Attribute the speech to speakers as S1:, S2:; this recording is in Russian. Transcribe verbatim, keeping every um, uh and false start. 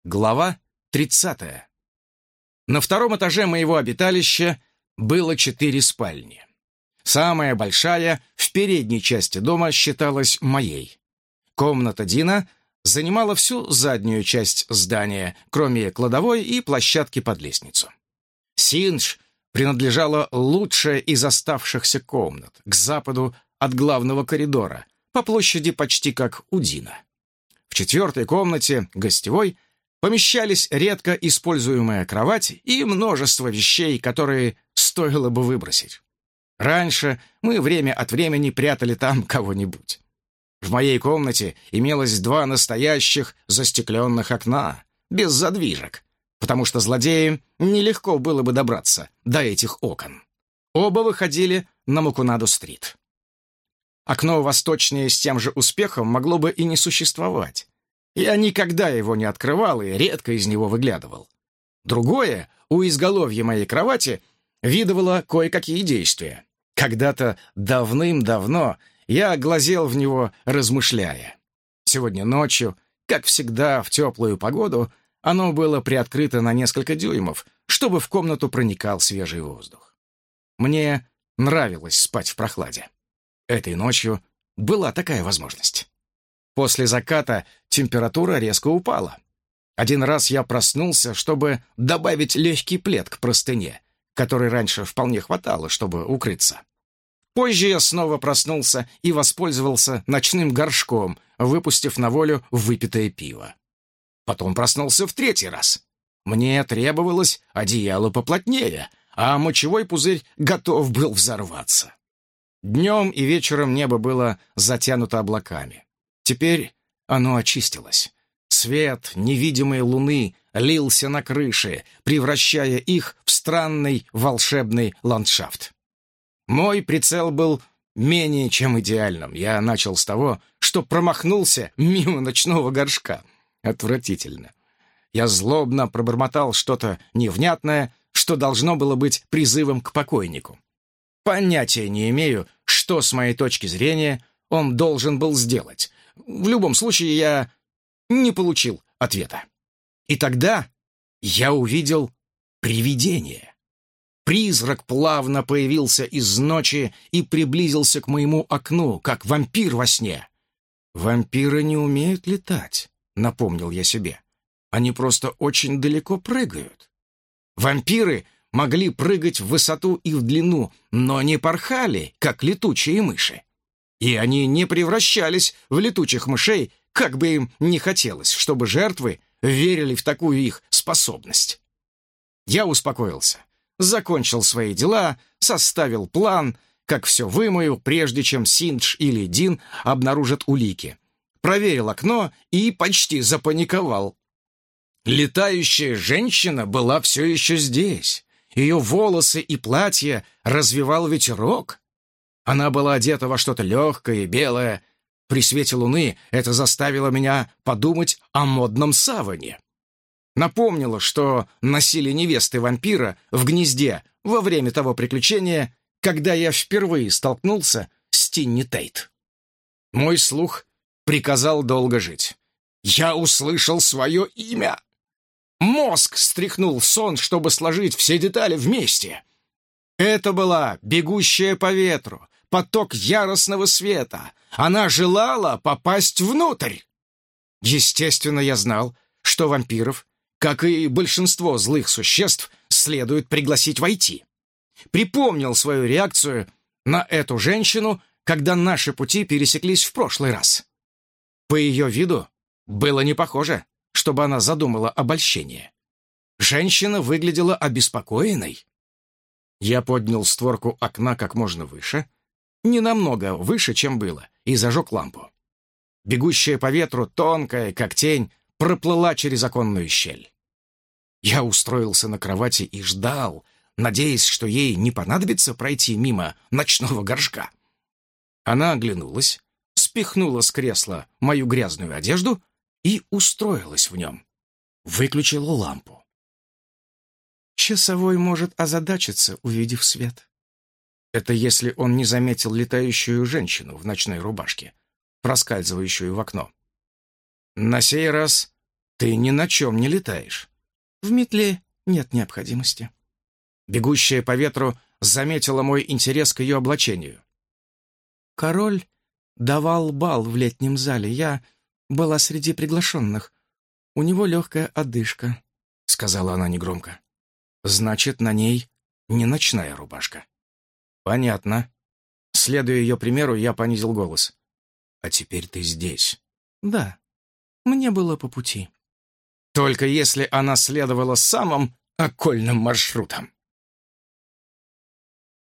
S1: Глава тридцатая. На втором этаже моего обиталища было четыре спальни. Самая большая, в передней части дома, считалась моей. Комната Дина занимала всю заднюю часть здания, кроме кладовой и площадки под лестницу. Синдж принадлежала лучшая из оставшихся комнат, к западу от главного коридора, по площади почти как у Дина. В четвертой комнате, гостевой, помещались редко используемая кровать и множество вещей, которые стоило бы выбросить. Раньше мы время от времени прятали там кого-нибудь. В моей комнате имелось два настоящих застекленных окна, без задвижек, потому что злодеям нелегко было бы добраться до этих окон. Оба выходили на Макунаду-стрит. Окно восточнее с тем же успехом могло бы и не существовать. Я никогда его не открывал и редко из него выглядывал. Другое, у изголовья моей кровати, видывало кое-какие действия. Когда-то давным-давно я глазел в него, размышляя. Сегодня ночью, как всегда в теплую погоду, оно было приоткрыто на несколько дюймов, чтобы в комнату проникал свежий воздух. Мне нравилось спать в прохладе. Этой ночью была такая возможность. После заката температура резко упала. Один раз я проснулся, чтобы добавить легкий плед к простыне, которой раньше вполне хватало, чтобы укрыться. Позже я снова проснулся и воспользовался ночным горшком, выпустив на волю выпитое пиво. Потом проснулся в третий раз. Мне требовалось одеяло поплотнее, а мочевой пузырь готов был взорваться. Днем и вечером небо было затянуто облаками. Теперь оно очистилось. Свет невидимой луны лился на крыши, превращая их в странный волшебный ландшафт. Мой прицел был менее чем идеальным. Я начал с того, что промахнулся мимо ночного горшка. Отвратительно. Я злобно пробормотал что-то невнятное, что должно было быть призывом к покойнику. Понятия не имею, что с моей точки зрения он должен был сделать. В любом случае, я не получил ответа. И тогда я увидел привидение. Призрак плавно появился из ночи и приблизился к моему окну, как вампир во сне. «Вампиры не умеют летать», — напомнил я себе. «Они просто очень далеко прыгают». Вампиры могли прыгать в высоту и в длину, но не порхали, как летучие мыши. И они не превращались в летучих мышей, как бы им ни хотелось, чтобы жертвы верили в такую их способность. Я успокоился, закончил свои дела, составил план, как все вымою, прежде чем Синдж или Дин обнаружат улики. Проверил окно и почти запаниковал. Летающая женщина была все еще здесь. Ее волосы и платье развевал ветерок. Она была одета во что-то легкое и белое. При свете луны это заставило меня подумать о модном саване. Напомнило, что носили невесты вампира в гнезде во время того приключения, когда я впервые столкнулся с Тинни Тейт. Мой слух приказал долго жить. Я услышал свое имя. Мозг стряхнул сон, чтобы сложить все детали вместе. Это была бегущая по ветру, поток яростного света. Она желала попасть внутрь. Естественно, я знал, что вампиров, как и большинство злых существ, следует пригласить войти. Припомнил свою реакцию на эту женщину, когда наши пути пересеклись в прошлый раз. По ее виду было не похоже, чтобы она задумала обольщение. Женщина выглядела обеспокоенной. Я поднял створку окна как можно выше, не намного выше, чем было, и зажег лампу. Бегущая по ветру, тонкая, как тень, проплыла через оконную щель. Я устроился на кровати и ждал, надеясь, что ей не понадобится пройти мимо ночного горшка. Она оглянулась, спихнула с кресла мою грязную одежду и устроилась в нем. Выключила лампу. Часовой может озадачиться, увидев свет. Это если он не заметил летающую женщину в ночной рубашке, проскальзывающую в окно. На сей раз Ты ни на чем не летаешь.
S2: В метле нет необходимости.
S1: Бегущая по ветру заметила мой интерес к ее облачению.
S2: Король давал бал в летнем зале. Я была среди приглашенных. У него легкая одышка, — сказала она негромко.
S1: Значит, на ней не ночная рубашка. Понятно. Следуя ее примеру, я понизил голос. А теперь ты здесь.
S2: Да, мне было по пути.
S1: Только если она следовала самым окольным маршрутом.